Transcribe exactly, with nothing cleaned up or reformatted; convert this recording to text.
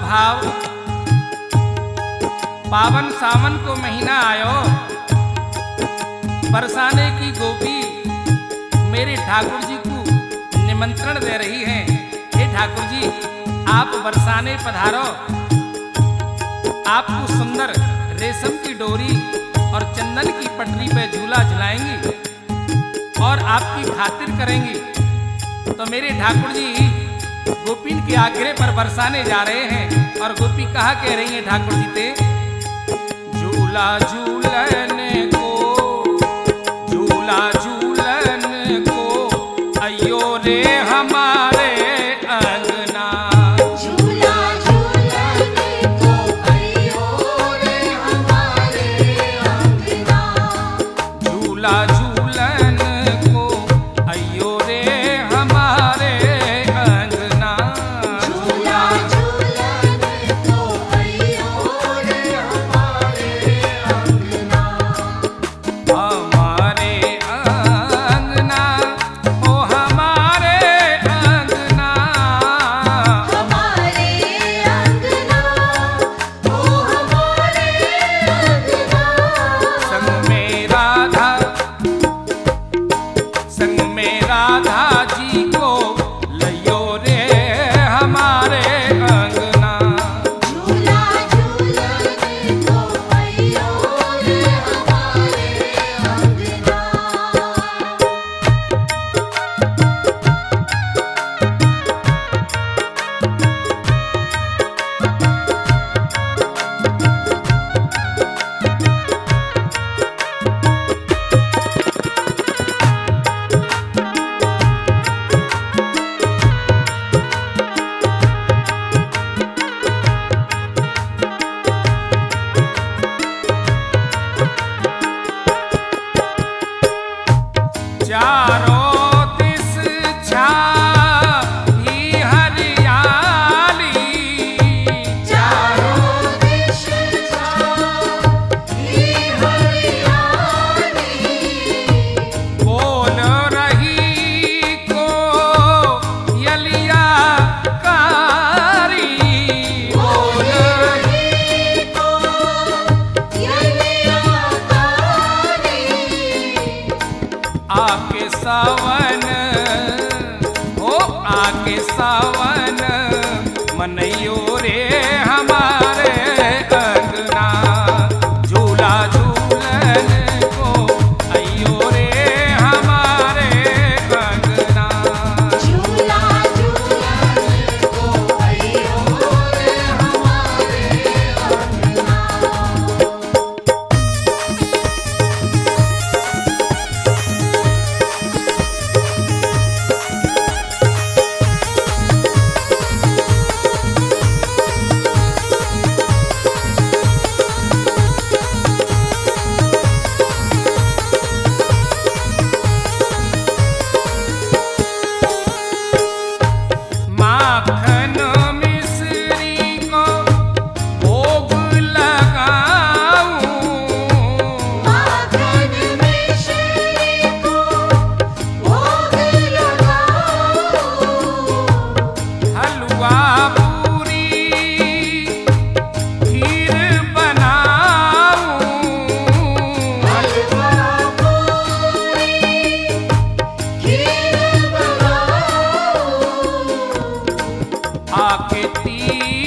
भाव। पावन सावन को महीना आयो, बरसाने की गोपी मेरे ठाकुर जी को निमंत्रण दे रही हैं। हे ठाकुर जी, आप बरसाने पधारो, आपको सुंदर रेशम की डोरी और चंदन की पटरी पे झूला झुलाएंगी और आपकी खातिर करेंगी। तो मेरे ठाकुर जी गोपीन के आग्रह पर बरसाने जा रहे हैं। और गोपी कहा कह रही है ठाकुर जी ते, झूला झूलन को, झूला झूलन को, अयो रे हमारे अंगना। झूला झूलन को, अयो रे हमारे अंगना। झूला झूलन को, अयो रे हमारे अंगना। झूला झूलन को, अयो रे हमारे अंगना। हमारे अंगना, ओ हमारे अंगना। हमारे अंगना, ओ हमारे अंगना। संग में राधा, संग में राधा जी को लयो रे हमारे अंगना। झूला झूलन को, अयो रे हमारे अंगना। चारों दिस छाई हरियाली। चारों दिश छाई हरियाली। बोल रही कोयलिया कारी। बोल रही कोयलिया कारी। आके सावन, ओ आके सावन, मनैयो रे हमारे अंगना। झूला झूलन को, अयो रे हमारे अंगना। झूला झूलन को, अयो रे हमारे अंगना। माखन मिश्री को भोग लगाऊं। माखन मिश्री को भोग लगाऊं। हलवा पूरी खीर बनाऊं। हलवा पूरी खीर बनाऊं। आके तीन